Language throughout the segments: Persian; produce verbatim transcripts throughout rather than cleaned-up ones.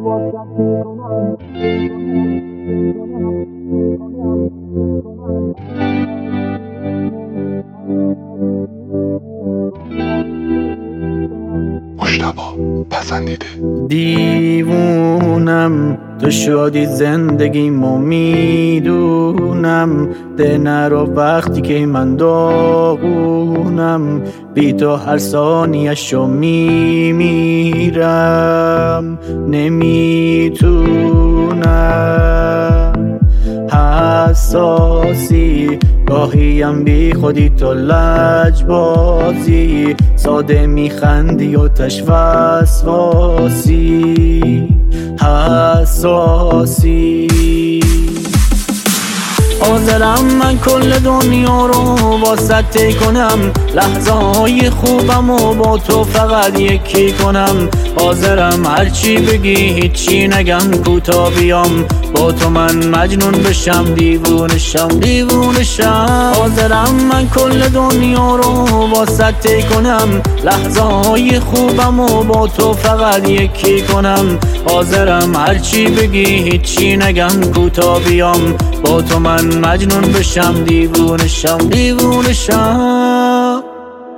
مجتبی پسندیده. دیوونم تو شدی زندگیمو میدونم، ده نرو وقتی که من داغونم، بی تو هر ثانیه‌شو میمیرم، نمیتونم. حساسی گاهیم بی خودی تو لجبازی، ساده میخندی و تش وسواسی. حساسی حاضرم من کل دنیا رو واسط طی کنم، لحظه های خوبم و با تو فقط یکی کنم. حاضرم هرچی بگی هیچی نگم، کوتا بیام با تو من مجنون بشم، دیوونشم دیوونشم. حاضرم من کل دنیا رو واسط طی کنم، لحظه های خوبم و با تو فقط یکی کنم. حاضرم هرچی بگی هیچی نگم، کوتا بیام با تو من مجنون بشم، دیوونشم دیوونشم.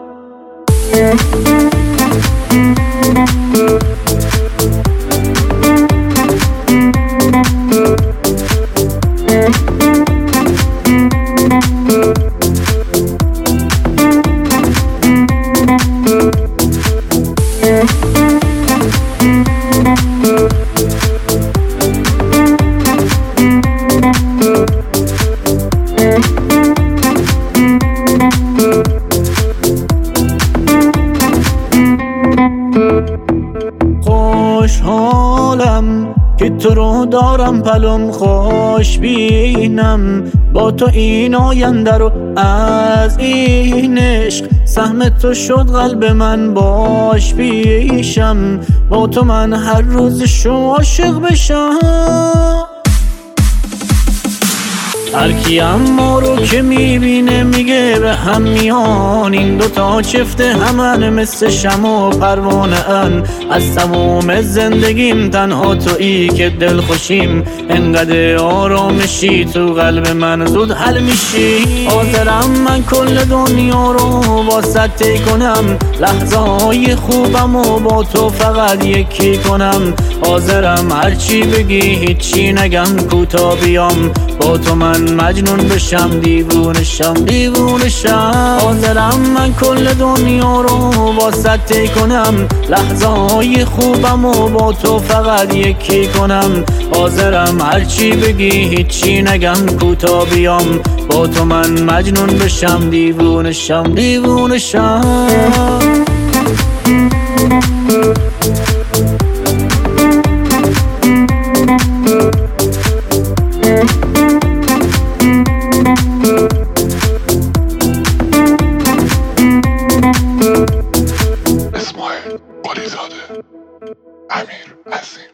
خوشحالم که تو رو دارم پلم، خوش بینم با تو این آینده رو، از این عشق سهم تو شد قلب من، باش پیشم با تو من هر روز شو عاشق بشم. هر کیم ما رو که میبینه میگه به هم میان، این دوتا چفته همن مثل شمع و پروانه ان. از تموم زندگیم تنها تویی که دل خوشیم، انقدر آرامشی تو قلب من زود حل میشی. حاضرم من کل دنیا رو واسط طی کنم، لحظه های خوبم و با تو فقط یکی کنم. حاضرم هرچی بگی هیچی نگم، کوتا بیام با تو من مجنون بشم، دیوونشم دیوونشم. حاضرم من کل دنیا رو واسط طی کنم، لحظه های خوبم و با تو فقط یکی کنم. حاضرم هرچی بگی هیچی نگم، کوتا بیام با تو من مجنون بشم، دیوونشم دیوونشم. اسماعیل قلیزاده، امیر عظیم.